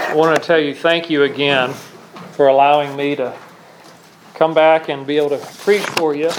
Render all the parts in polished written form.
I want to tell you thank you again for allowing me to come back and be able to preach for you.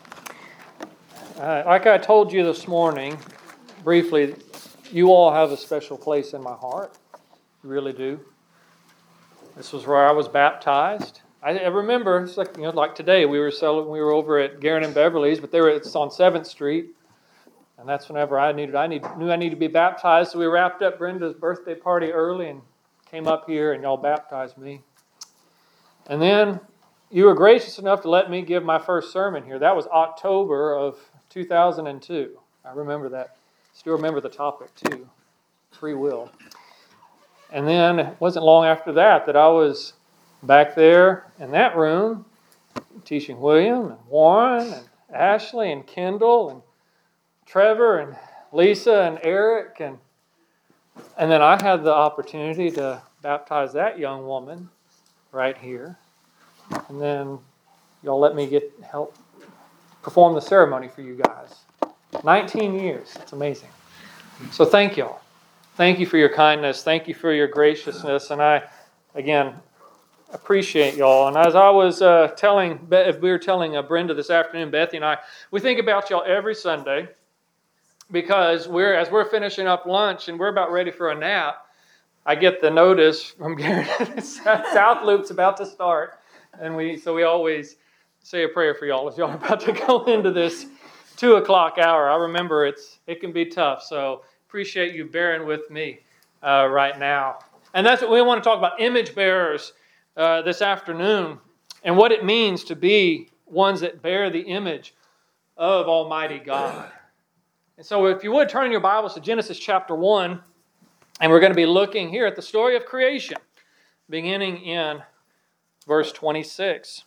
Like I told you this morning, briefly, you all have a special place in my heart. You really do. This was where I was baptized. I remember, it's like today, we were over at Guerin and Beverly's, but it's on 7th Street. And that's whenever I knew I needed to be baptized. So we wrapped up Brenda's birthday party early and came up here and y'all baptized me. And then you were gracious enough to let me give my first sermon here. That was October of 2002. I remember that. Still remember the topic too. Free will. And then it wasn't long after that I was back there in that room teaching William and Warren and Ashley and Kendall and Trevor and Lisa and Eric, and then I had the opportunity to baptize that young woman right here. And then y'all let me help perform the ceremony for you guys. 19 years. It's amazing. So thank y'all. Thank you for your kindness. Thank you for your graciousness. And I, again, appreciate y'all. And as I was telling Brenda this afternoon, Bethy and I, we think about y'all every Sunday. Because as we're finishing up lunch and we're about ready for a nap, I get the notice from Garrett, South Loop's about to start, and we always say a prayer for y'all as y'all are about to go into this 2:00 hour. I remember it can be tough, so appreciate you bearing with me right now. And that's what we want to talk about, image bearers this afternoon, and what it means to be ones that bear the image of Almighty God. And so if you would, turn in your Bibles to Genesis chapter 1, and we're going to be looking here at the story of creation, beginning in verse 26.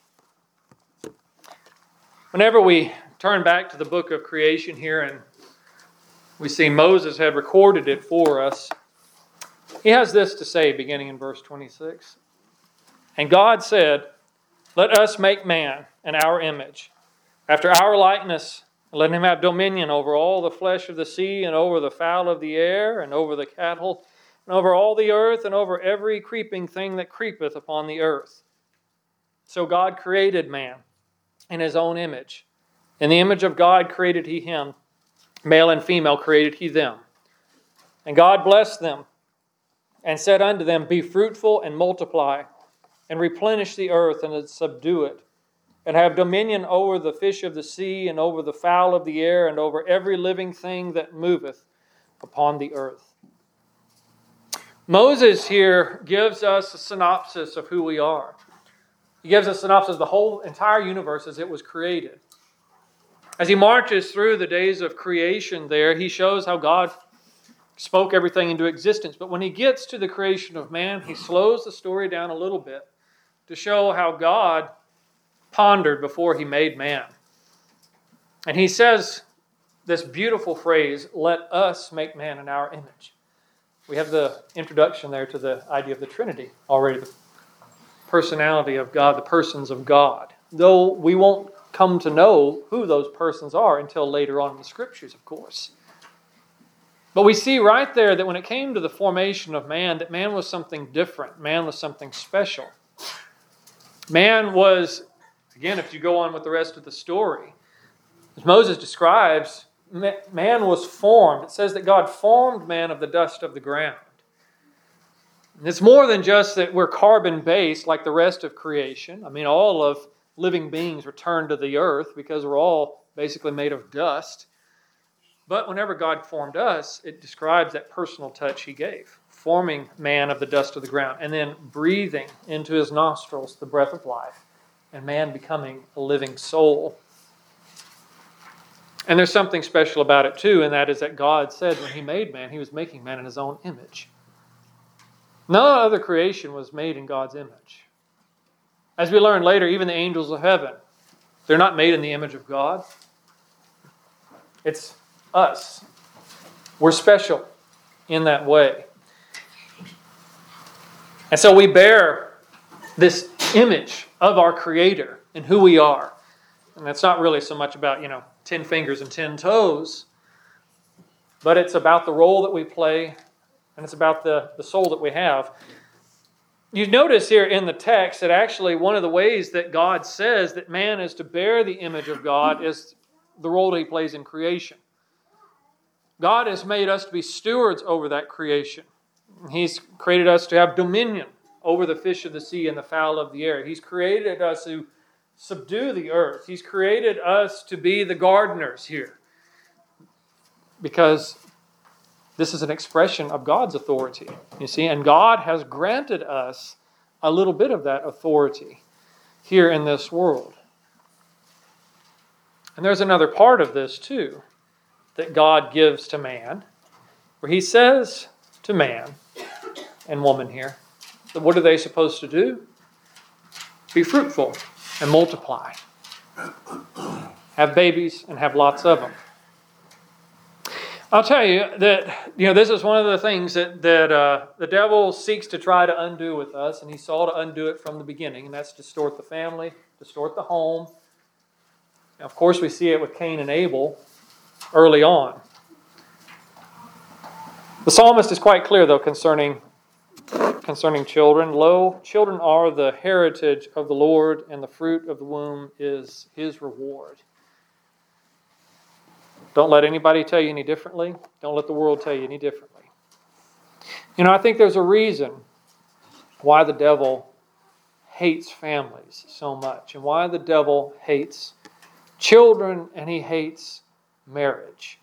Whenever we turn back to the book of creation here, and we see Moses had recorded it for us, he has this to say, beginning in verse 26. And God said, "Let us make man in our image, after our likeness, and let him have dominion over all the flesh of the sea, and over the fowl of the air, and over the cattle, and over all the earth, and over every creeping thing that creepeth upon the earth." So God created man in his own image. In the image of God created he him. Male and female created he them. And God blessed them, and said unto them, "Be fruitful, and multiply, and replenish the earth, and subdue it, and have dominion over the fish of the sea, and over the fowl of the air, and over every living thing that moveth upon the earth." Moses here gives us a synopsis of who we are. He gives us a synopsis of the whole entire universe as it was created. As he marches through the days of creation there, he shows how God spoke everything into existence. But when he gets to the creation of man, he slows the story down a little bit to show how God pondered before he made man. And he says this beautiful phrase, "Let us make man in our image." We have the introduction there to the idea of the Trinity already, the personality of God, the persons of God. Though we won't come to know who those persons are until later on in the Scriptures, of course. But we see right there that when it came to the formation of man, that man was something different. Man was something special. Man was, again, if you go on with the rest of the story, as Moses describes, man was formed. It says that God formed man of the dust of the ground. And it's more than just that we're carbon-based like the rest of creation. I mean, all of living beings return to the earth because we're all basically made of dust. But whenever God formed us, it describes that personal touch he gave, forming man of the dust of the ground, and then breathing into his nostrils the breath of life, and man becoming a living soul. And there's something special about it too, and that is that God said when he made man, he was making man in his own image. No other creation was made in God's image. As we learn later, even the angels of heaven, they're not made in the image of God. It's us. We're special in that way. And so we bear this image of our Creator and who we are. And it's not really so much about, 10 fingers and 10 toes, but it's about the role that we play, and it's about the soul that we have. You notice here in the text that actually one of the ways that God says that man is to bear the image of God is the role that He plays in creation. God has made us to be stewards over that creation. He's created us to have dominion over the fish of the sea and the fowl of the air. He's created us to subdue the earth. He's created us to be the gardeners here, because this is an expression of God's authority, you see, and God has granted us a little bit of that authority here in this world. And there's another part of this too that God gives to man, where He says to man and woman here, that what are they supposed to do? Be fruitful and multiply. Have babies and have lots of them. I'll tell you that this is one of the things that the devil seeks to try to undo with us, and he sought to undo it from the beginning, and that's distort the family, distort the home. Now, of course, we see it with Cain and Abel early on. The psalmist is quite clear, though, concerning children. Lo, children are the heritage of the Lord, and the fruit of the womb is His reward. Don't let anybody tell you any differently. Don't let the world tell you any differently. I think there's a reason why the devil hates families so much, and why the devil hates children, and he hates marriage.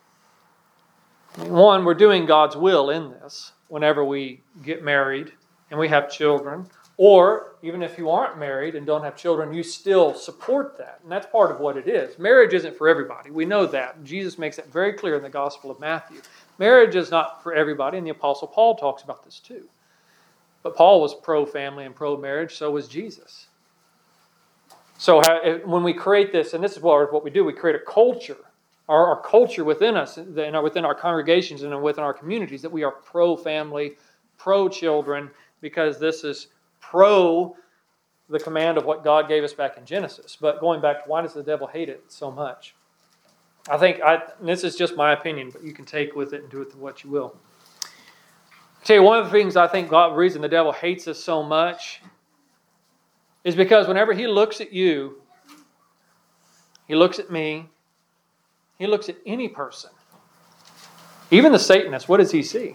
One, we're doing God's will in this whenever we get married and we have children. Or, even if you aren't married and don't have children, you still support that. And that's part of what it is. Marriage isn't for everybody. We know that. Jesus makes it very clear in the Gospel of Matthew. Marriage is not for everybody, and the Apostle Paul talks about this too. But Paul was pro-family and pro-marriage, so was Jesus. So when we create this, and this is what we do, we create a culture, our culture within us, within our congregations and within our communities, that we are pro-family, pro-children, because this is pro the command of what God gave us back in Genesis. But going back to why does the devil hate it so much? I think, this is just my opinion, but you can take with it and do with what you will. I'll tell you, one of the things I think the reason the devil hates us so much is because whenever he looks at you, he looks at me, he looks at any person, even the Satanist, what does he see?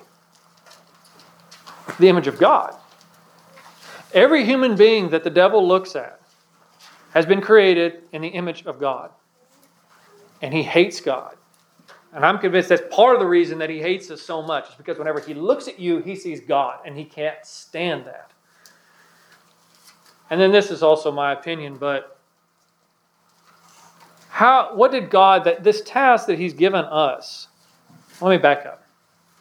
The image of God. Every human being that the devil looks at has been created in the image of God. And he hates God. And I'm convinced that's part of the reason that he hates us so much. Is because whenever he looks at you, he sees God. And he can't stand that. And then this is also my opinion, but what did God, this task that He's given us, let me back up.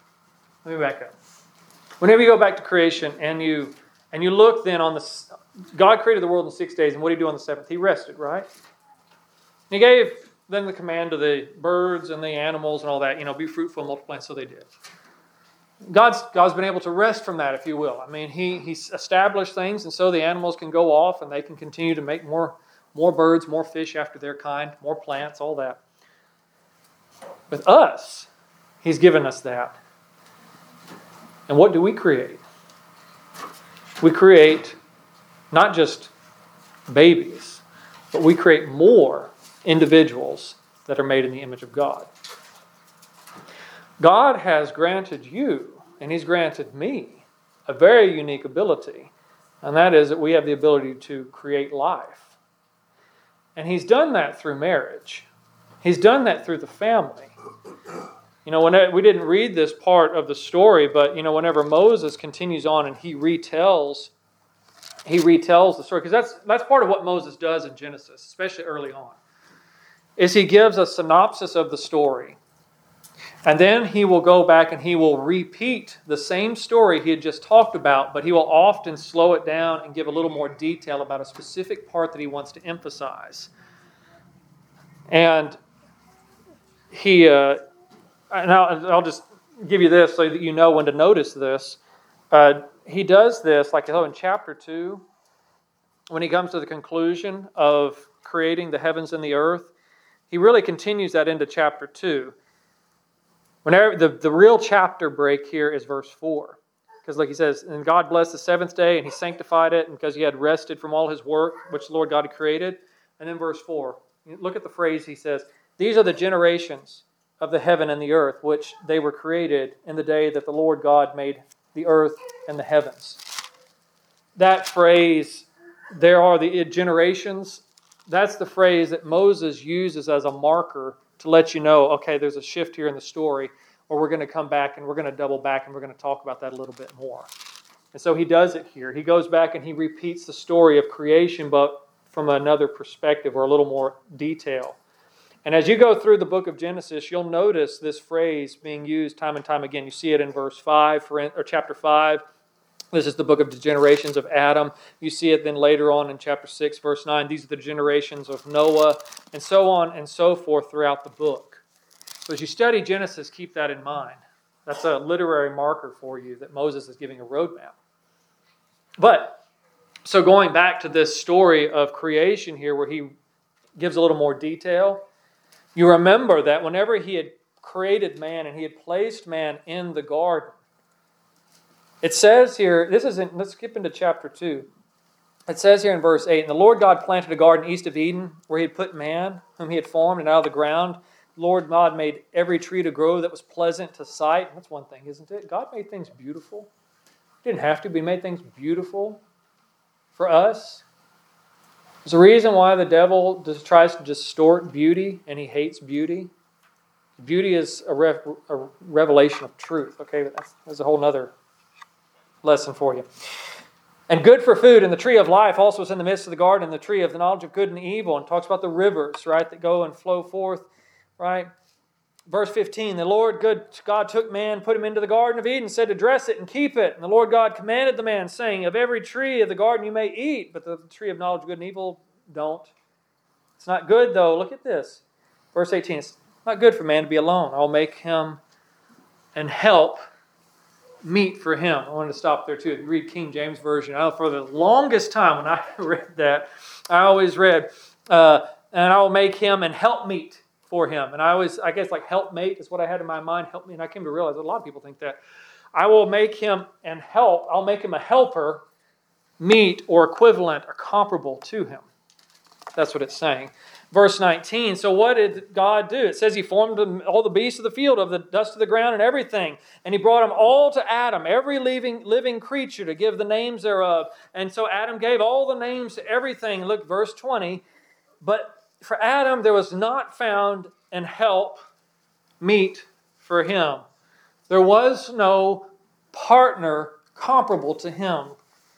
Whenever you go back to creation and you look then on God created the world in 6 days, and what did He do on the seventh? He rested, right? And He gave them the command to the birds and the animals and all that, be fruitful and multiply, so they did. God's been able to rest from that, if you will. I mean, He's established things, and so the animals can go off and they can continue to make more birds, more fish after their kind, more plants, all that. With us, He's given us that. And what do we create? We create not just babies, but we create more individuals that are made in the image of God. God has granted you, and He's granted me, a very unique ability, and that is that we have the ability to create life. And He's done that through marriage. He's done that through the family. We didn't read this part of the story, but whenever Moses continues on and he retells the story, because that's part of what Moses does in Genesis, especially early on, is he gives a synopsis of the story. And then he will go back and he will repeat the same story he had just talked about, but he will often slow it down and give a little more detail about a specific part that he wants to emphasize. And I'll just give you this so that you know when to notice this. He does this, like in chapter 2, when he comes to the conclusion of creating the heavens and the earth. He really continues that into chapter 2. Whenever the real chapter break here is verse 4. Because like he says, and God blessed the seventh day, and he sanctified it, and because he had rested from all his work, which the Lord God had created. And then verse 4, look at the phrase he says, these are the generations of the heaven and the earth, which they were created in the day that the Lord God made the earth and the heavens. That phrase, there are the generations, that's the phrase that Moses uses as a marker to let you know, okay, there's a shift here in the story, or we're going to come back and we're going to double back and we're going to talk about that a little bit more. And so he does it here. He goes back and he repeats the story of creation, but from another perspective or a little more detail. And as you go through the book of Genesis, you'll notice this phrase being used time and time again. You see it in verse 5, or chapter 5. This is the book of the generations of Adam. You see it then later on in chapter 6, verse 9. These are the generations of Noah, and so on and so forth throughout the book. So as you study Genesis, keep that in mind. That's a literary marker for you that Moses is giving a roadmap. But, so going back to this story of creation here where he gives a little more detail, you remember that whenever he had created man and he had placed man in the garden, it says here, let's skip into chapter 2. It says here in verse 8, and the Lord God planted a garden east of Eden where he had put man, whom he had formed, and out of the ground the Lord God made every tree to grow that was pleasant to sight. That's one thing, isn't it? God made things beautiful. He didn't have to, but he made things beautiful for us. There's a reason why the devil tries to distort beauty, and he hates beauty. Beauty is a revelation of truth. Okay, but that's a whole other lesson for you. And good for food, and the tree of life also is in the midst of the garden, and the tree of the knowledge of good and evil, and talks about the rivers, right, that go and flow forth, right? Verse 15, the Lord God took man, put him into the garden of Eden, said to dress it and keep it. And the Lord God commanded the man, saying, of every tree of the garden you may eat, but the tree of knowledge of good and evil don't. It's not good, though. Look at this. Verse 18, it's not good for man to be alone. I'll make him and help meet for him. I wanted to stop there too. Read King James Version. For the longest time when I read that, I always read, and I will make him and help meet for him. And I guess like helpmate is what I had in my mind, help me. And I came to realize a lot of people think that. I will make him and help, I'll make him a helper, meet or equivalent or comparable to him. That's what it's saying. Verse 19, so what did God do? It says he formed all the beasts of the field, of the dust of the ground and everything. And he brought them all to Adam, every living creature, to give the names thereof. And so Adam gave all the names to everything. Look, verse 20. But for Adam there was not found an help meet for him. There was no partner comparable to him.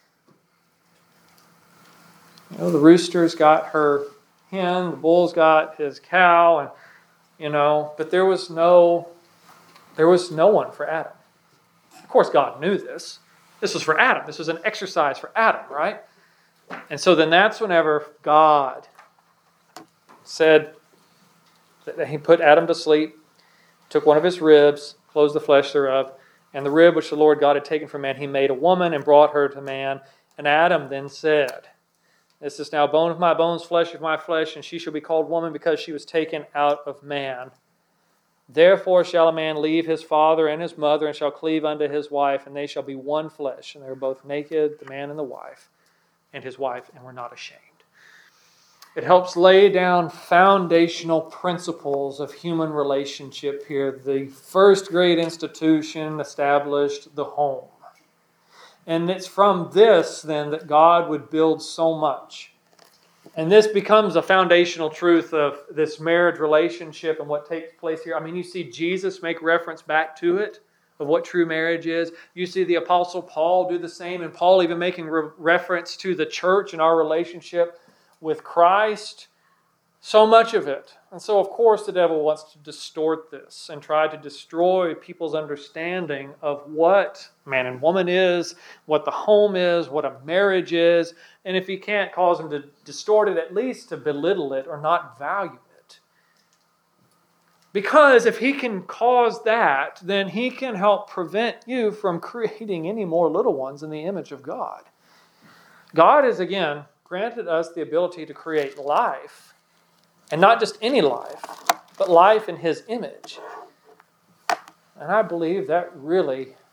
The rooster's got her hen, the bull's got his cow, and but there was no one for Adam. Of course, God knew this. This was for Adam. This was an exercise for Adam, right? And so then that's whenever God said that he put Adam to sleep, took one of his ribs, closed the flesh thereof, and the rib which the Lord God had taken from man, he made a woman and brought her to man. And Adam then said, this is now bone of my bones, flesh of my flesh, and she shall be called woman because she was taken out of man. Therefore shall a man leave his father and his mother, and shall cleave unto his wife, and they shall be one flesh. And they were both naked, the man and the wife, and his wife, and were not ashamed. It helps lay down foundational principles of human relationship here. The first great institution established the home. And it's from this, then, that God would build so much. And this becomes a foundational truth of this marriage relationship and what takes place here. I mean, you see Jesus make reference back to it, of what true marriage is. You see the Apostle Paul do the same, and Paul even making reference to the church and our relationship with Christ. So much of it. And so, of course, the devil wants to distort this and try to destroy people's understanding of what man and woman is, what the home is, what a marriage is, and if he can't cause them to distort it, at least to belittle it or not value it. Because if he can cause that, then he can help prevent you from creating any more little ones in the image of God. God has, again, granted us the ability to create life. And not just any life, but life in His image. And I believe that really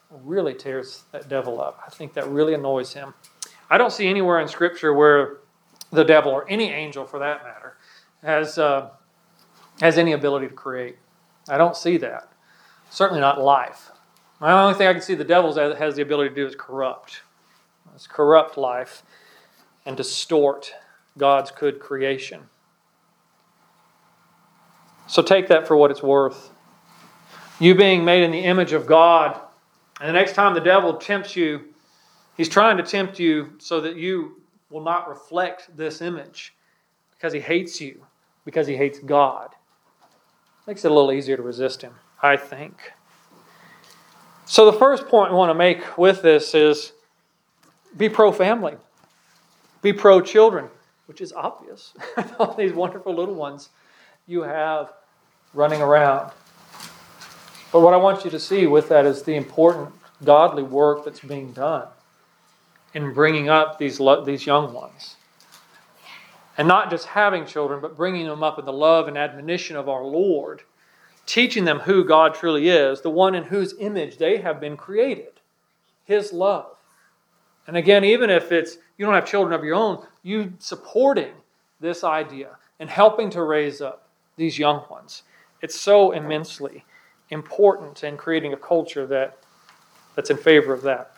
really tears that devil up. I think that really annoys him. I don't see anywhere in Scripture where the devil, or any angel for that matter, has any ability to create. I don't see that. Certainly not life. The only thing I can see the devil has the ability to do is corrupt. It's corrupt life and distort God's good creation. So take that for what it's worth. You being made in the image of God, and the next time the devil tempts you, he's trying to tempt you so that you will not reflect this image because he hates you, because he hates God. Makes it a little easier to resist him, I think. So the first point I want to make with this is be pro-family. Be pro-children, which is obvious. All these wonderful little ones you have running around. But what I want you to see with that is the important godly work that's being done in bringing up these young ones. And not just having children, but bringing them up in the love and admonition of our Lord, teaching them who God truly is, the one in whose image they have been created, His love. And again, even if you don't have children of your own, you supporting this idea and helping to raise up these young ones. It's so immensely important in creating a culture that's in favor of that.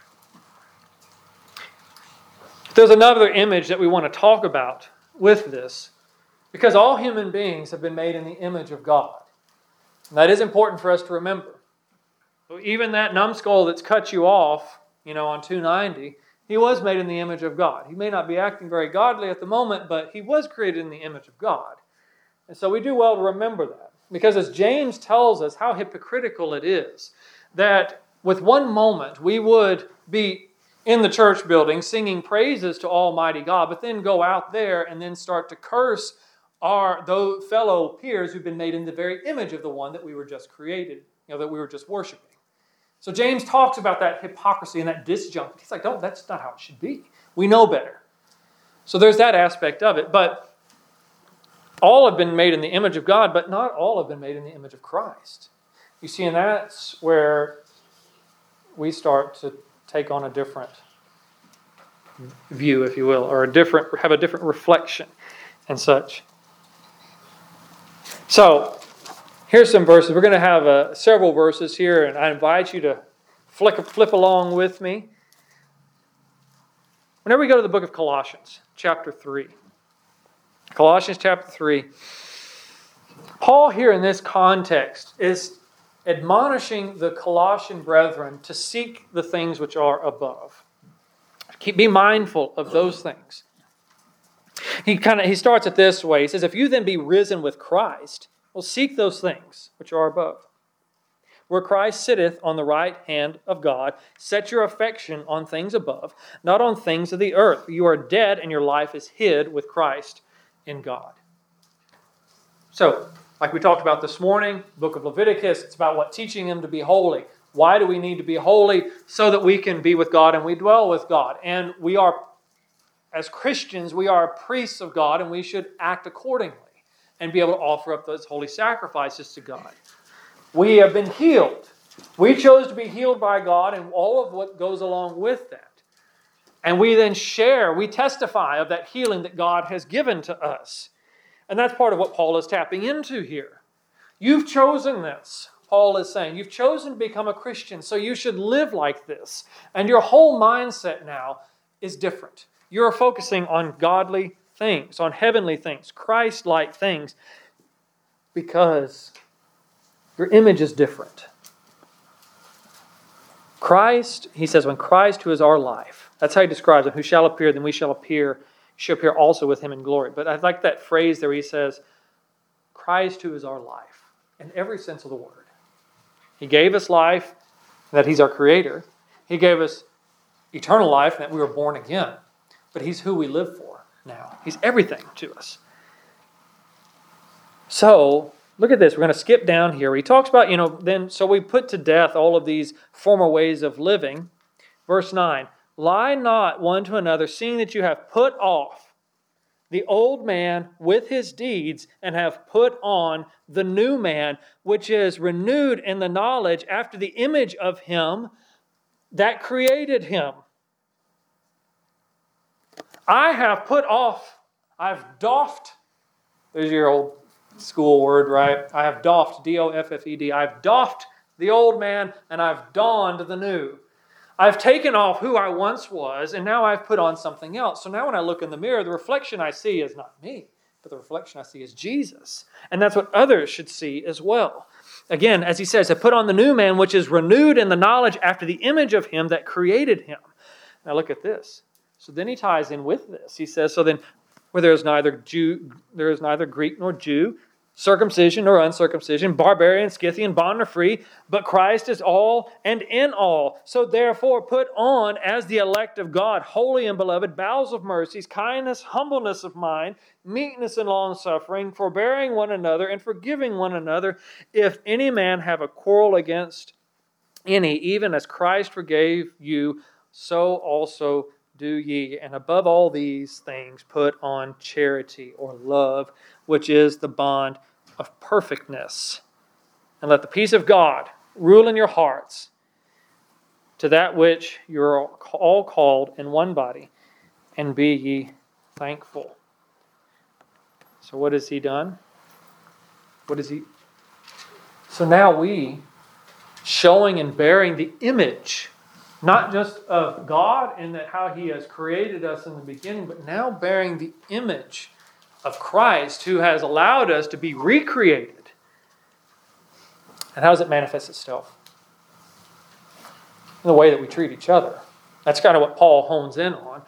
There's another image that we want to talk about with this, because all human beings have been made in the image of God. And that is important for us to remember. So even that numbskull that's cut you off, on 290, he was made in the image of God. He may not be acting very godly at the moment, but he was created in the image of God. And so we do well to remember that. Because as James tells us how hypocritical it is that with one moment we would be in the church building singing praises to Almighty God, but then go out there and then start to curse our fellow peers who've been made in the very image of the one that we were just created, that we were just worshiping. So James talks about that hypocrisy and that disjunct. He's like, no, that's not how it should be. We know better. So there's that aspect of it. But all have been made in the image of God, but not all have been made in the image of Christ. You see, and that's where we start to take on a different view, if you will, or have a different reflection and such. So, here's some verses. We're going to have several verses here, and I invite you to flip along with me. Whenever we go to the book of Colossians, chapter 3. Colossians chapter 3. Paul here in this context is admonishing the Colossian brethren to seek the things which are above. Be mindful of those things. He starts it this way. He says, if you then be risen with Christ, well, seek those things which are above, where Christ sitteth on the right hand of God. Set your affection on things above, not on things of the earth. You are dead, and your life is hid with Christ in God. So, like we talked about this morning, book of Leviticus, it's about teaching them to be holy. Why do we need to be holy? So that we can be with God and we dwell with God. And we are, as Christians, we are priests of God, and we should act accordingly and be able to offer up those holy sacrifices to God. We have been healed. We chose to be healed by God and all of what goes along with that. And we then we testify of that healing that God has given to us. And that's part of what Paul is tapping into here. You've chosen this, Paul is saying. You've chosen to become a Christian, so you should live like this. And your whole mindset now is different. You're focusing on godly things, on heavenly things, Christ-like things, because your image is different. Christ, he says, when Christ, who is our life, that's how he describes him, who shall appear, then we shall appear also with him in glory. But I like that phrase there. He says, Christ, who is our life, in every sense of the word. He gave us life, that he's our creator. He gave us eternal life, that we were born again. But he's who we live for now. He's everything to us. So, look at this. We're going to skip down here. He talks about, so we put to death all of these former ways of living. Verse 9, lie not one to another, seeing that you have put off the old man with his deeds, and have put on the new man, which is renewed in the knowledge after the image of him that created him. I have put off, I've doffed, there's your old school word, right? I have doffed, D-O-F-F-E-D. I've doffed the old man and I've donned the new. I've taken off who I once was and now I've put on something else. So now when I look in the mirror, the reflection I see is not me, but the reflection I see is Jesus. And that's what others should see as well. Again, as he says, I put on the new man, which is renewed in the knowledge after the image of him that created him. Now look at this. So then he ties in with this. He says, so then where there is neither Greek nor Jew, circumcision or uncircumcision, barbarian, Scythian, bond or free, but Christ is all and in all. So therefore put on as the elect of God, holy and beloved, bowels of mercies, kindness, humbleness of mind, meekness and long-suffering, forbearing one another and forgiving one another. If any man have a quarrel against any, even as Christ forgave you, so also do ye. And above all these things put on charity or love, which is the bond of perfectness. And let the peace of God rule in your hearts, to that which you are all called in one body, and be ye thankful. So what has he done? So now we, showing and bearing the image, not just of God and that how he has created us in the beginning, but now bearing the image of Christ, who has allowed us to be recreated. And how does it manifest itself? In the way that we treat each other. That's kind of what Paul hones in on.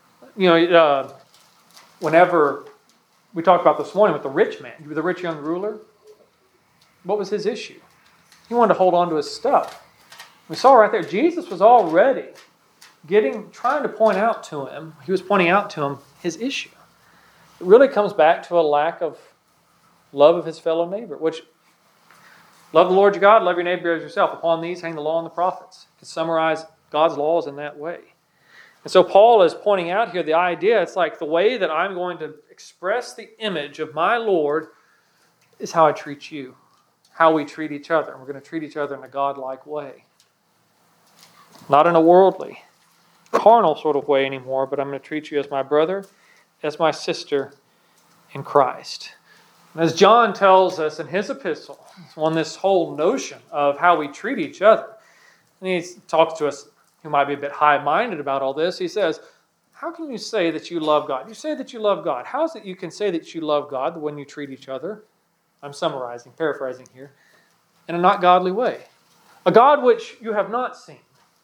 Whenever we talked about this morning with the rich man, the rich young ruler, what was his issue? He wanted to hold on to his stuff. We saw right there, Jesus was already trying to point out to him, he was pointing out to him his issue. It really comes back to a lack of love of his fellow neighbor, which, love the Lord your God, love your neighbor as yourself. Upon these hang the law and the prophets. You can summarize God's laws in that way. And so Paul is pointing out here the idea, it's like the way that I'm going to express the image of my Lord is how I treat you, how we treat each other. And we're going to treat each other in a God-like way. Not in a worldly, carnal sort of way anymore, but I'm going to treat you as my brother, as my sister in Christ. And as John tells us in his epistle, on this whole notion of how we treat each other, and he talks to us who might be a bit high-minded about all this, he says, how can you say that you love God? You say that you love God. How is it you can say that you love God when you treat each other? I'm summarizing, paraphrasing here, in a not godly way. A God which you have not seen.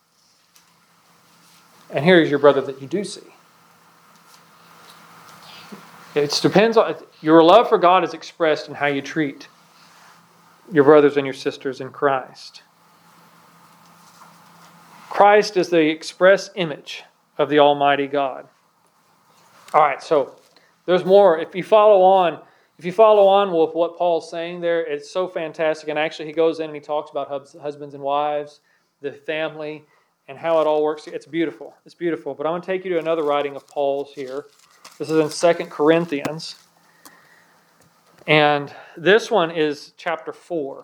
And here is your brother that you do see. It depends on, your love for God is expressed in how you treat your brothers and your sisters in Christ. Christ is the express image of the Almighty God. All right, so there's more. If you follow on with what Paul's saying there, it's so fantastic. And actually, he goes in and he talks about husbands and wives, the family, and how it all works. It's beautiful. It's beautiful. But I'm going to take you to another writing of Paul's here. This is in 2 Corinthians. And this one is chapter 4.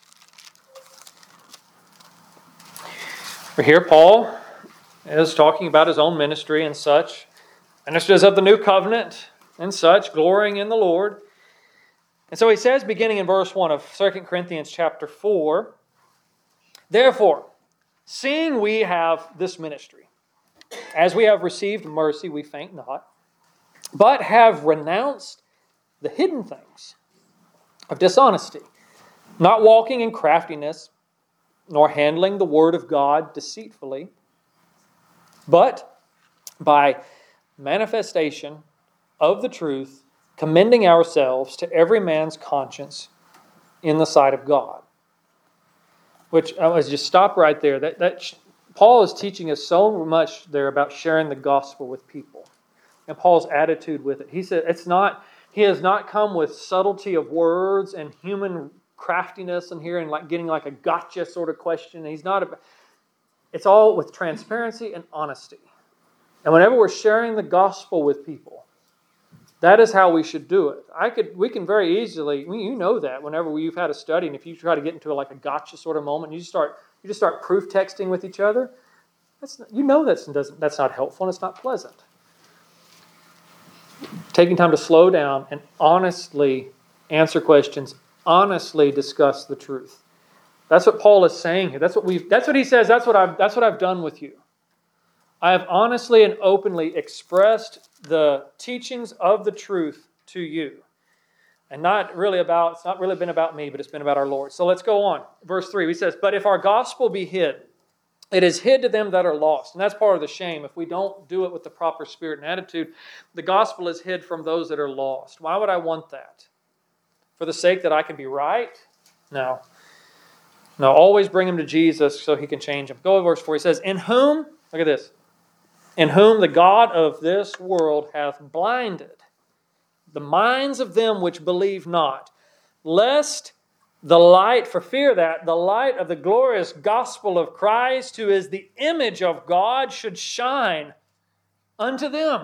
Here Paul is talking about his own ministry and such. Ministers of the new covenant and such, glorying in the Lord. And so he says, beginning in verse 1 of 2 Corinthians chapter 4, therefore, seeing we have this ministry, as we have received mercy, we faint not, but have renounced the hidden things of dishonesty, not walking in craftiness, nor handling the word of God deceitfully, but by manifestation of the truth, commending ourselves to every man's conscience in the sight of God. Which, I was just stop right there. That Paul is teaching us so much there about sharing the gospel with people. And Paul's attitude with it. He said he has not come with subtlety of words and human craftiness in here and like getting like a gotcha sort of question. It's all with transparency and honesty. And whenever we're sharing the gospel with people, that is how we should do it. We can very easily, you know that whenever you've had a study, and if you try to get into like a gotcha sort of moment, you just start proof texting with each other, That's not helpful and it's not pleasant. Taking time to slow down and honestly answer questions, honestly discuss the truth. That's what Paul is saying here. That's what he says. That's what I've done with you. I have honestly and openly expressed the teachings of the truth to you. And it's not really been about me, but it's been about our Lord. So let's go on. Verse 3, he says, but if our gospel be hid, it is hid to them that are lost. And that's part of the shame. If we don't do it with the proper spirit and attitude, the gospel is hid from those that are lost. Why would I want that? For the sake that I can be right? No. No, always bring them to Jesus so he can change them. Go to verse 4. He says, in whom, look at this, in whom the God of this world hath blinded the minds of them which believe not, lest the light, for fear that, the light of the glorious gospel of Christ, who is the image of God, should shine unto them.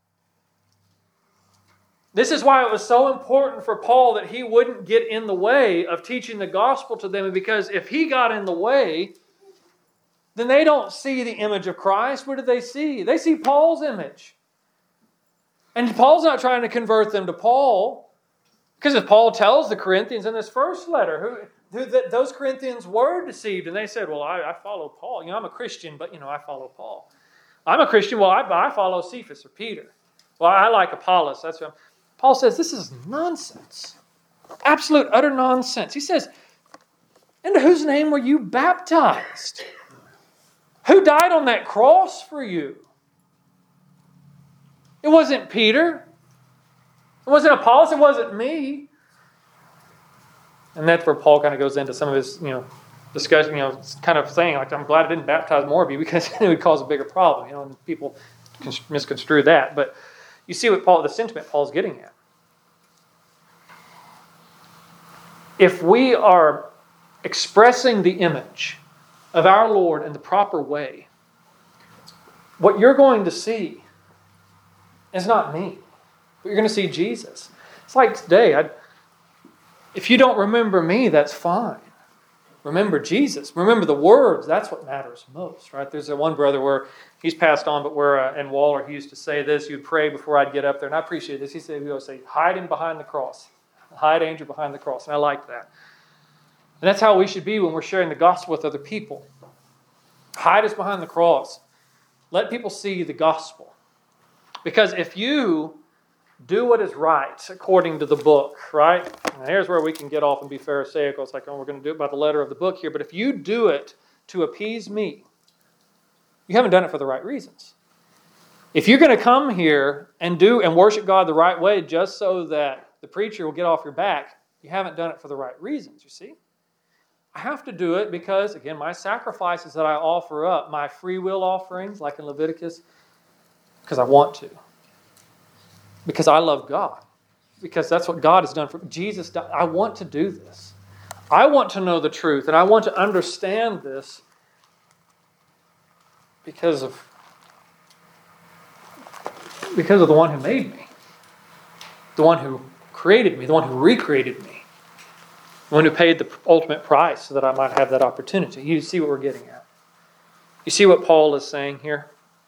This is why it was so important for Paul that he wouldn't get in the way of teaching the gospel to them, because if he got in the way, then they don't see the image of Christ. What do they see? They see Paul's image. And Paul's not trying to convert them to Paul, because as Paul tells the Corinthians in this first letter, those Corinthians were deceived, and they said, well, I follow Paul. I'm a Christian, but I follow Paul. I'm a Christian, well, I follow Cephas or Peter. Well, I like Apollos. That's what Paul says, this is nonsense. Absolute, utter nonsense. He says, into whose name were you baptized? Who died on that cross for you? It wasn't Peter. It wasn't Apollos. It wasn't me. And that's where Paul kind of goes into some of his, discussion, kind of saying, like, I'm glad I didn't baptize more of you because it would cause a bigger problem, and people misconstrue that. But you see what the sentiment Paul's getting at. If we are expressing the image of our Lord in the proper way, what you're going to see is not me, but you're going to see Jesus. It's like today, if you don't remember me, that's fine. Remember Jesus. Remember the words. That's what matters most, right? There's one brother where he's passed on, but where in Waller he used to say this, you'd pray before I'd get up there, and I appreciate this. He would always say, hide him behind the cross. Hide Andrew behind the cross. And I like that. And that's how we should be when we're sharing the gospel with other people. Hide us behind the cross. Let people see the gospel. Because if you do what is right according to the book, right? And here's where we can get off and be pharisaical. It's like, we're going to do it by the letter of the book here. But if you do it to appease me, you haven't done it for the right reasons. If you're going to come here and worship God the right way just so that the preacher will get off your back, you haven't done it for the right reasons, you see? I have to do it because, again, my sacrifices that I offer up, my free will offerings, like in Leviticus, because I want to. Because I love God. Because that's what God has done for me. Jesus died. I want to do this. I want to know the truth, and I want to understand this because of the one who made me. The one who created me. The one who recreated me. The one who paid the ultimate price so that I might have that opportunity. You see what we're getting at. You see what Paul is saying here?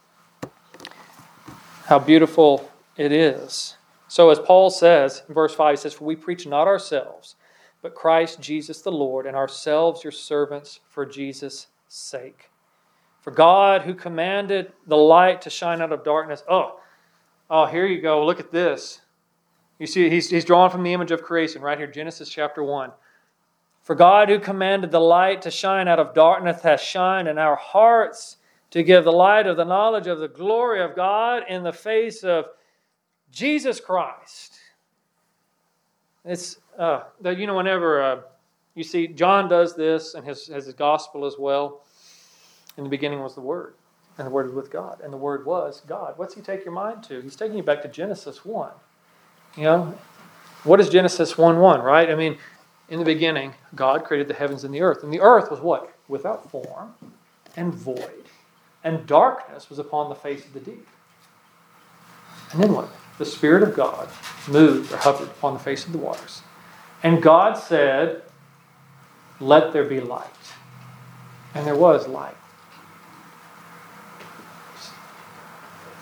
How beautiful it is. So as Paul says in verse 5, he says, for we preach not ourselves, but Christ Jesus the Lord, and ourselves your servants for Jesus' sake. For God, who commanded the light to shine out of darkness. Oh, here you go. Look at this. You see, he's drawn from the image of creation right here, Genesis chapter 1. For God, who commanded the light to shine out of darkness, hath shined in our hearts to give the light of the knowledge of the glory of God in the face of Jesus Christ. It's, whenever you see John does this and has his gospel as well. In the beginning was the Word, and the Word was with God, and the Word was God. What's he take your mind to? He's taking you back to Genesis 1. What is Genesis 1:1, right? I mean, in the beginning, God created the heavens and the earth. And the earth was what? Without form and void. And darkness was upon the face of the deep. And then what? The Spirit of God moved or hovered upon the face of the waters. And God said, let there be light. And there was light.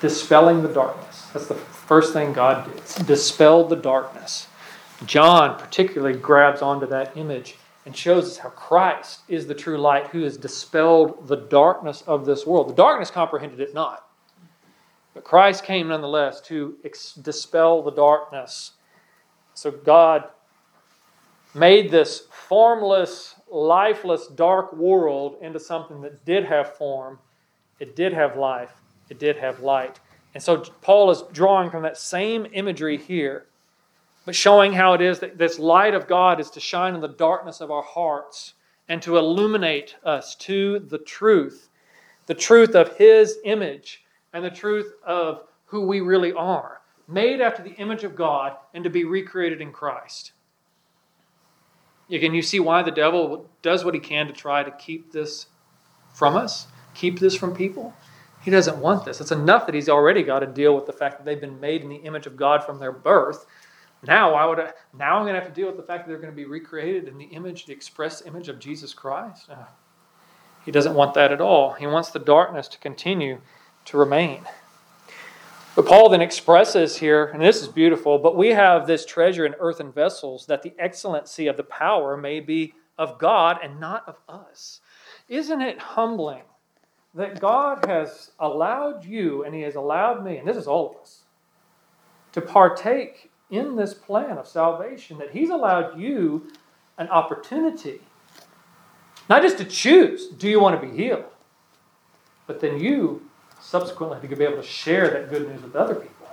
dispelling the darkness. That's the first thing God did. Dispelled the darkness. John particularly grabs onto that image and shows us how Christ is the true light who has dispelled the darkness of this world. The darkness comprehended it not. But Christ came nonetheless to dispel the darkness. So God made this formless, lifeless, dark world into something that did have form, it did have life, it did have light. And so Paul is drawing from that same imagery here, but showing how it is that this light of God is to shine in the darkness of our hearts and to illuminate us to the truth of His image and the truth of who we really are, made after the image of God and to be recreated in Christ. Again, you see why the devil does what he can to try to keep this from us, keep this from people. He doesn't want this. It's enough that he's already got to deal with the fact that they've been made in the image of God from their birth. Now I'm going to have to deal with the fact that they're going to be recreated in the image, the express image of Jesus Christ. He doesn't want that at all. He wants the darkness to continue to remain. But Paul then expresses here, and this is beautiful, but we have this treasure in earthen vessels, that the excellency of the power may be of God and not of us. Isn't it humbling that God has allowed you, and He has allowed me, and this is all of us, to partake in this plan of salvation, that He's allowed you an opportunity, not just to choose, do you want to be healed? But then you subsequently to be able to share that good news with other people.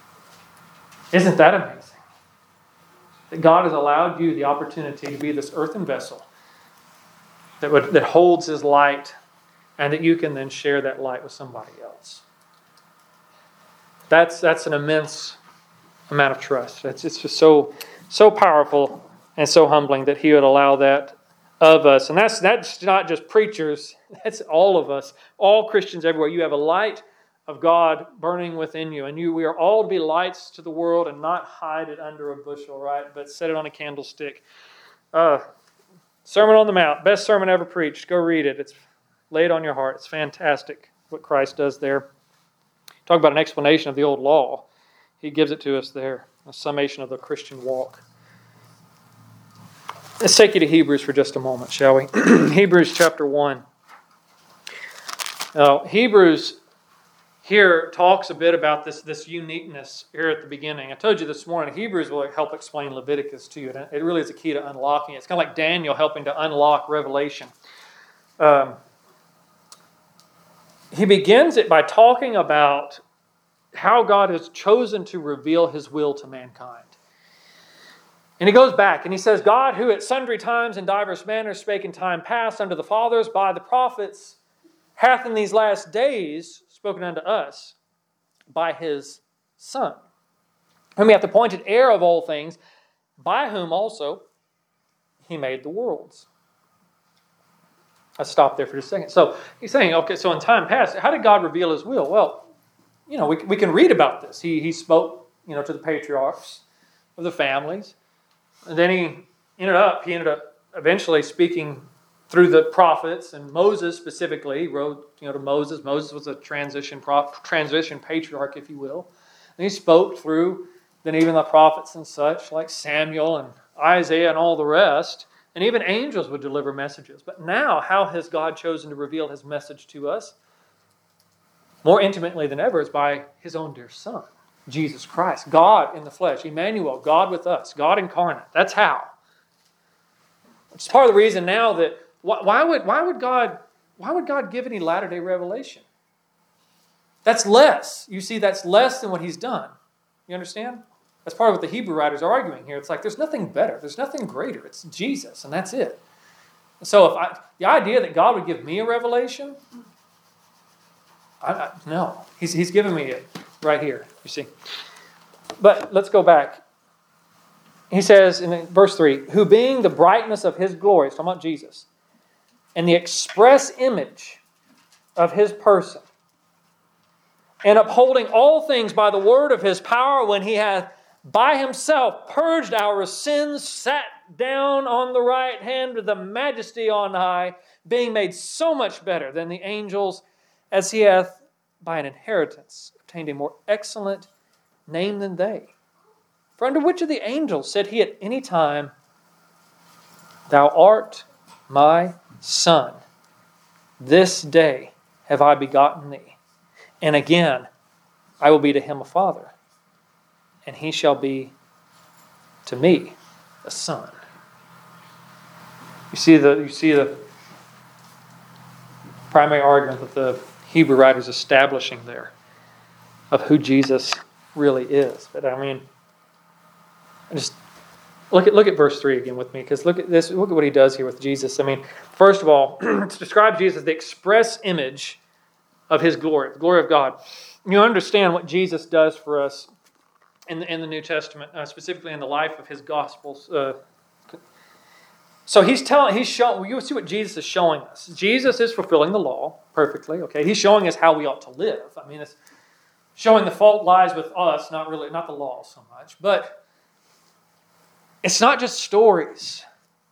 Isn't that amazing? That God has allowed you the opportunity to be this earthen vessel that holds His light, and that you can then share that light with somebody else. That's an immense amount of trust. It's just so powerful and so humbling that He would allow that of us. And that's not just preachers, that's all of us, all Christians everywhere. You have a light of God burning within you, and we are all to be lights to the world and not hide it under a bushel, right? But set it on a candlestick. Sermon on the Mount, best sermon ever preached. Go read it. It's laid on your heart. It's fantastic what Christ does there. Talk about an explanation of the old law. He gives it to us there, a summation of the Christian walk. Let's take you to Hebrews for just a moment, shall we? Hebrews chapter 1. Now, Hebrews here talks a bit about this uniqueness here at the beginning. I told you this morning, Hebrews will help explain Leviticus to you. It really is a key to unlocking it. It's kind of like Daniel helping to unlock Revelation. He begins it by talking about how God has chosen to reveal His will to mankind. And he goes back and he says, God, who at sundry times in divers manners spake in time past unto the fathers by the prophets, hath in these last days spoken unto us by His Son, whom He hath appointed heir of all things, by whom also He made the worlds. Let's stop there for just a second. So he's saying, okay, so in time past, how did God reveal His will? Well, we can read about this. He spoke, to the patriarchs of the families. And then he ended up eventually speaking through the prophets, and Moses specifically. He wrote, to Moses. Moses was a transition patriarch, if you will. And he spoke through then even the prophets and such, like Samuel and Isaiah and all the rest. And even angels would deliver messages. But now, how has God chosen to reveal His message to us? More intimately than ever is by His own dear Son, Jesus Christ, God in the flesh, Emmanuel, God with us, God incarnate. That's how. It's part of the reason now that why would God give any latter-day revelation? That's less. You see, that's less than what He's done. You understand? That's part of what the Hebrew writers are arguing here. It's like there's nothing better, there's nothing greater. It's Jesus, and that's it. So the idea that God would give me a revelation, no, He's given me it right here, you see. But let's go back. He says in verse 3, who being the brightness of His glory, it's talking about Jesus, and the express image of His person, and upholding all things by the word of His power, when He hath by Himself purged our sins, sat down on the right hand of the majesty on high, being made so much better than the angels, as He hath by an inheritance obtained a more excellent name than they. For under which of the angels said he at any time, Thou art my Son, this day have I begotten thee. And again, I will be to him a father, and he shall be to me a son. You see the primary argument that the Hebrew writer is establishing there of who Jesus really is. But I mean, just look at verse 3 again with me, because look at this. Look at what he does here with Jesus. I mean, first of all, to describe Jesus as the express image of his glory, the glory of God. You understand what Jesus does for us in the New Testament, specifically in the life of his Gospels. So he's showing. You see what Jesus is showing us. Jesus is fulfilling the law perfectly. Okay, he's showing us how we ought to live. I mean, it's showing the fault lies with us, not the law so much. But it's not just stories.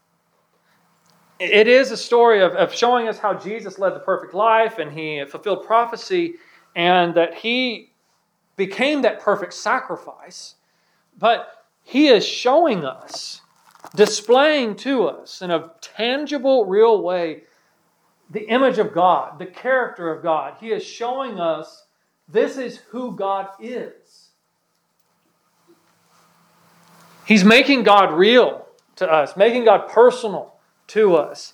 It is a story of showing us how Jesus led the perfect life, and he fulfilled prophecy, and that he became that perfect sacrifice. But he is showing us, displaying to us in a tangible, real way, the image of God, the character of God. He is showing us this is who God is. He's making God real to us, making God personal to us.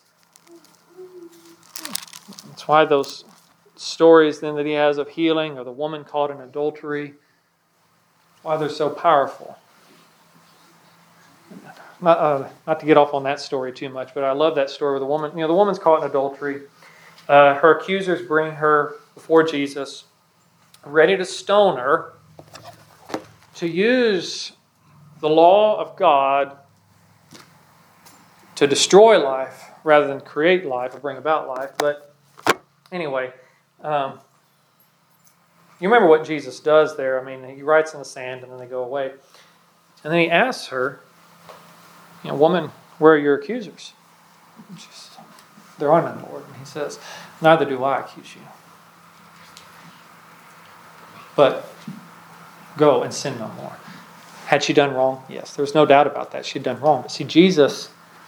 That's why those stories then that he has of healing, or the woman caught in adultery, why they're so powerful. Not to get off on that story too much, but I love that story where the woman, the woman's caught in adultery. Her accusers bring her before Jesus, ready to stone her, to use the law of God to destroy life rather than create life or bring about life. But anyway, you remember what Jesus does there. I mean, he writes in the sand and then they go away. And then he asks her, woman, where are your accusers? She says, there are none, Lord. And he says, neither do I accuse you. But go and sin no more. Had she done wrong? Yes, there's no doubt about that. She'd done wrong. But see, Jesus,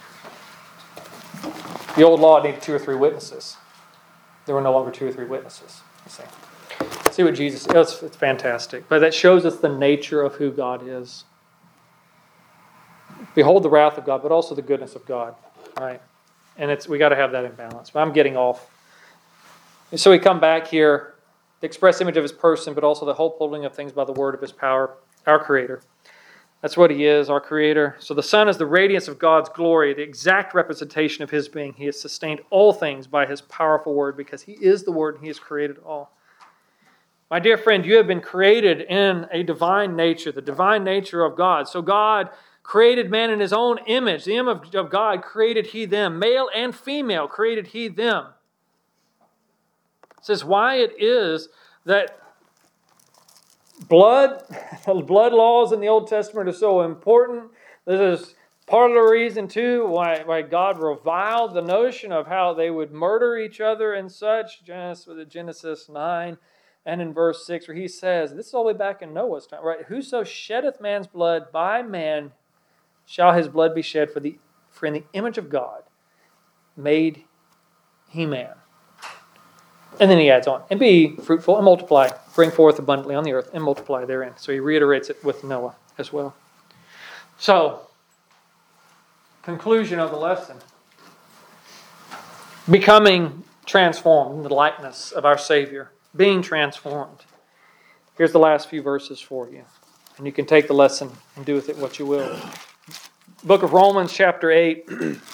the old law needed 2 or 3 witnesses. There were no longer 2 or 3 witnesses. See what Jesus is. It's fantastic. But that shows us the nature of who God is. Behold the wrath of God, but also the goodness of God. Right? And we got to have that in balance. But I'm getting off. And so we come back here, the express image of his person, but also the upholding of things by the word of his power, our Creator. That's what he is, our Creator. So the Son is the radiance of God's glory, the exact representation of his being. He has sustained all things by his powerful word, because he is the word and he has created all. My dear friend, you have been created in a divine nature, the divine nature of God. So God created man in his own image. The image of God created he them. Male and female created he them. It says why it is that blood laws in the Old Testament are so important. This is part of the reason, too, why God reviled the notion of how they would murder each other and such. Genesis 9 and in verse 6, where he says, this is all the way back in Noah's time, right? Whoso sheddeth man's blood, by man shall his blood be shed, for in the image of God made he man. And then he adds on, and be fruitful and multiply, bring forth abundantly on the earth and multiply therein. So he reiterates it with Noah as well. So, conclusion of the lesson. Becoming transformed in the likeness of our Savior. Being transformed. Here's the last few verses for you. And you can take the lesson and do with it what you will. Book of Romans chapter 8.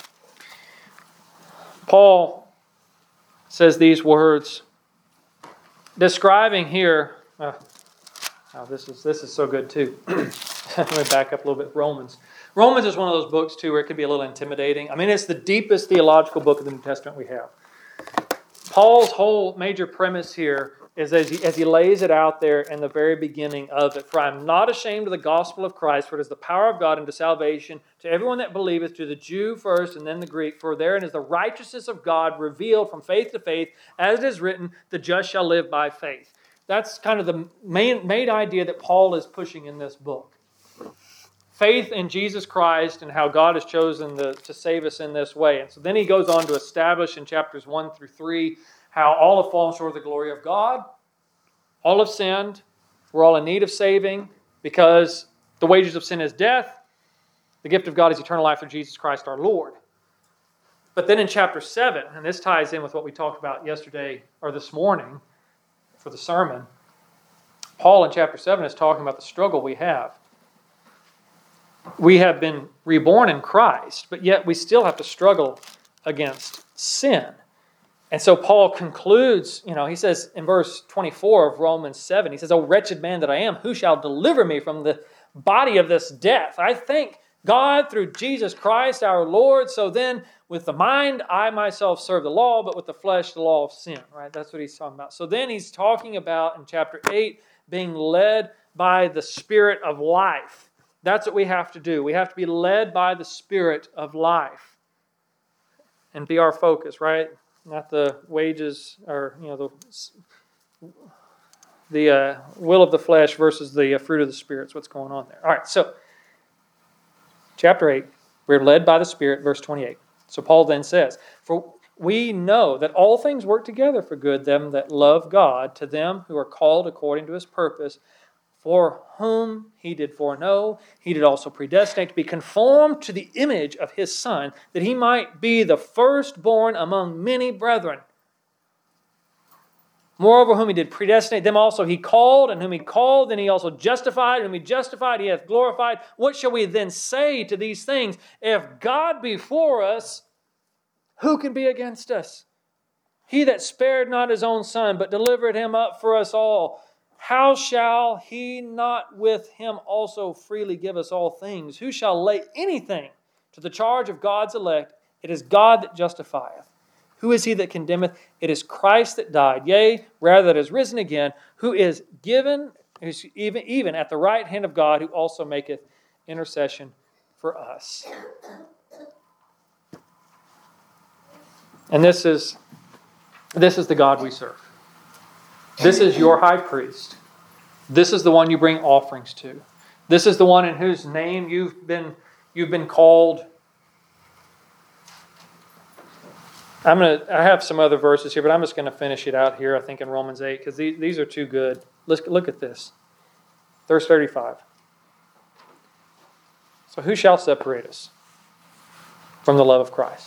Paul says these words, describing here. This is so good too. Let me back up a little bit. Romans is one of those books too where it can be a little intimidating. I mean, it's the deepest theological book of the New Testament we have. Paul's whole major premise here is as he lays it out there in the very beginning of it. For I am not ashamed of the gospel of Christ, for it is the power of God unto salvation to everyone that believeth, to the Jew first and then the Greek. For therein is the righteousness of God revealed from faith to faith, as it is written, the just shall live by faith. That's kind of the main idea that Paul is pushing in this book. Faith in Jesus Christ and how God has chosen to save us in this way. And so then he goes on to establish in chapters 1 through 3 how all have fallen short of the glory of God. All have sinned. We're all in need of saving because the wages of sin is death. The gift of God is eternal life through Jesus Christ our Lord. But then in chapter 7, and this ties in with what we talked about yesterday or this morning for the sermon, Paul in chapter 7 is talking about the struggle we have. We have been reborn in Christ, but yet we still have to struggle against sin. And so Paul concludes, he says in verse 24 of Romans 7, he says, "O wretched man that I am, who shall deliver me from the body of this death? I thank God through Jesus Christ our Lord. So then with the mind I myself serve the law, but with the flesh the law of sin." Right? That's what he's talking about. So then he's talking about in chapter 8 being led by the Spirit of life. That's what we have to do. We have to be led by the Spirit of life and be our focus, right? Not the wages or the will of the flesh versus the fruit of the Spirit. Is what's going on there. All right, so chapter 8, we're led by the Spirit, verse 28. So Paul then says, "For we know that all things work together for good, them that love God, to them who are called according to His purpose, for whom He did foreknow, He did also predestinate to be conformed to the image of His Son, that He might be the firstborn among many brethren. Moreover, whom He did predestinate, them also He called, and whom He called, then He also justified, and whom He justified, He hath glorified. What shall we then say to these things? If God be for us, who can be against us? He that spared not His own Son, but delivered Him up for us all, how shall He not with Him also freely give us all things? Who shall lay anything to the charge of God's elect? It is God that justifieth. Who is he that condemneth? It is Christ that died, yea, rather that is risen again, who is given, who's even at the right hand of God, who also maketh intercession for us." And this is the God we serve. This is your high priest. This is the one you bring offerings to. This is the one in whose name you've been called. I have some other verses here, but I'm just going to finish it out here, I think, in Romans 8, because these are too good. Let's look at this. Verse 35. So who shall separate us from the love of Christ?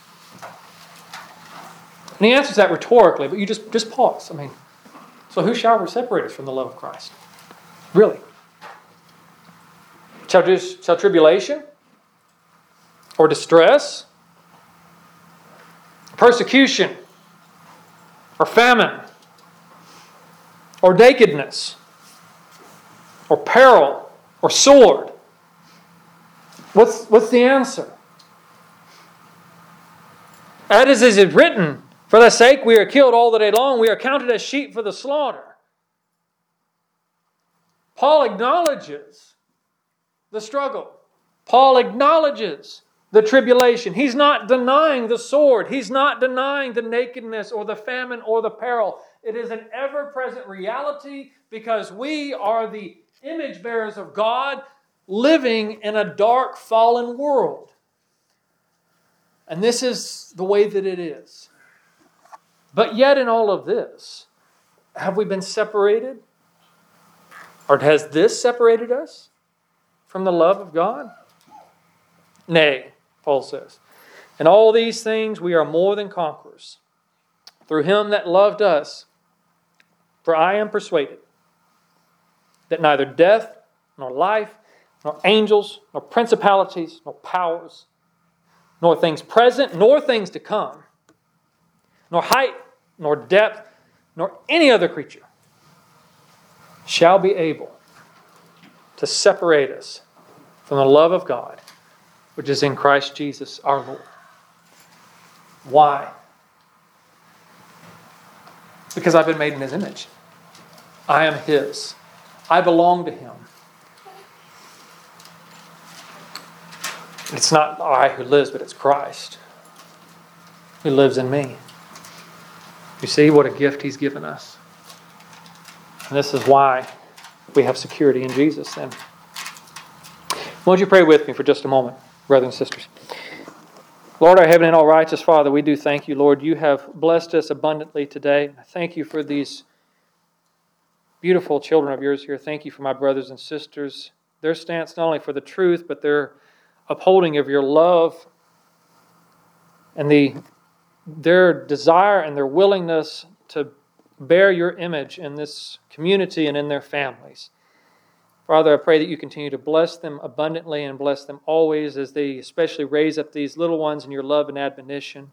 And he answers that rhetorically, but you just pause. So who shall separate us from the love of Christ? Really? Shall tribulation? Or distress? Persecution? Or famine? Or nakedness? Or peril? Or sword? What's the answer? As is it written, for thy sake we are killed all the day long, we are counted as sheep for the slaughter. Paul acknowledges the struggle. Paul acknowledges the tribulation. He's not denying the sword. He's not denying the nakedness or the famine or the peril. It is an ever-present reality because we are the image bearers of God living in a dark, fallen world. And this is the way that it is. But yet in all of this, have we been separated? Or has this separated us from the love of God? Nay, Paul says, in all these things we are more than conquerors through Him that loved us. For I am persuaded that neither death, nor life, nor angels, nor principalities, nor powers, nor things present, nor things to come, nor height, nor depth, nor any other creature shall be able to separate us from the love of God, which is in Christ Jesus our Lord. Why? Because I've been made in His image. I am His. I belong to Him. It's not I who lives, but it's Christ who lives in me. You see what a gift He's given us. And this is why we have security in Jesus then. Won't you pray with me for just a moment, brothers and sisters? Lord, our heavenly and all righteous Father, we do thank you, Lord. You have blessed us abundantly today. I thank you for these beautiful children of yours here. Thank you for my brothers and sisters. Their stance not only for the truth, but their upholding of your love and their desire and their willingness to bear your image in this community and in their families. Father, I pray that you continue to bless them abundantly and bless them always as they especially raise up these little ones in your love and admonition.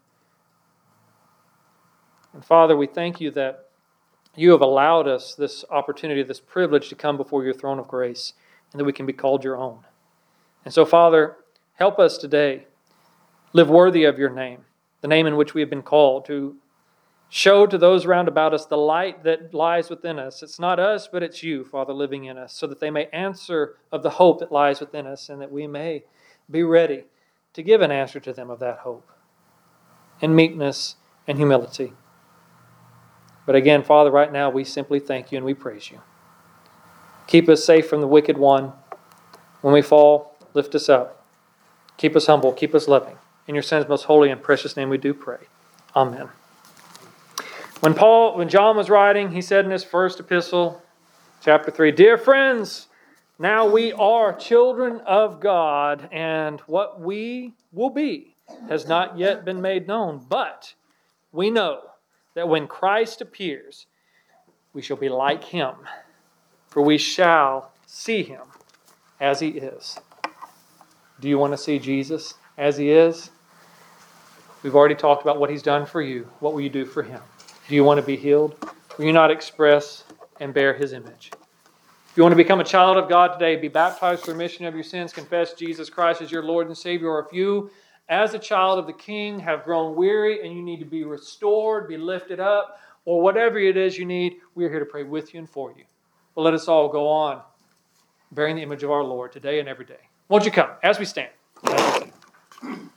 And Father, we thank you that you have allowed us this opportunity, this privilege to come before your throne of grace and that we can be called your own. And so, Father, help us today live worthy of your name, the name in which we have been called, to show to those round about us the light that lies within us. It's not us, but it's you, Father, living in us, so that they may answer of the hope that lies within us and that we may be ready to give an answer to them of that hope in meekness and humility. But again, Father, right now we simply thank you and we praise you. Keep us safe from the wicked one. When we fall, lift us up. Keep us humble. Keep us loving. In your Son's most holy and precious name we do pray. Amen. When John was writing, he said in his first epistle, chapter 3, "Dear friends, now we are children of God, and what we will be has not yet been made known. But we know that when Christ appears, we shall be like him, for we shall see him as he is." Do you want to see Jesus as he is? We've already talked about what he's done for you. What will you do for him? Do you want to be healed? Will you not express and bear his image? If you want to become a child of God today, be baptized for remission of your sins, confess Jesus Christ as your Lord and Savior, or if you, as a child of the King, have grown weary and you need to be restored, be lifted up, or whatever it is you need, we are here to pray with you and for you. But let us all go on bearing the image of our Lord today and every day. Won't you come as we stand?